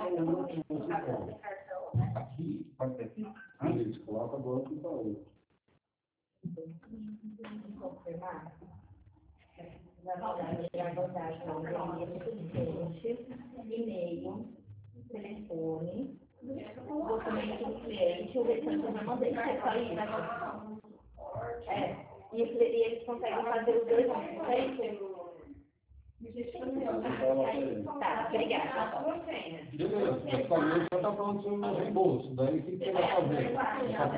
Aqui, pode ser aqui? Isso, coloca agora aqui para outro. Confirmar. Vai botar e-mail, telefone, documento do cliente, o restante eu já mandei, é só isso. E eles conseguem fazer os dois juntos, é isso? Tá, obrigada. Beleza, já está pronto o seu reembolso. Daí o que você vai fazer?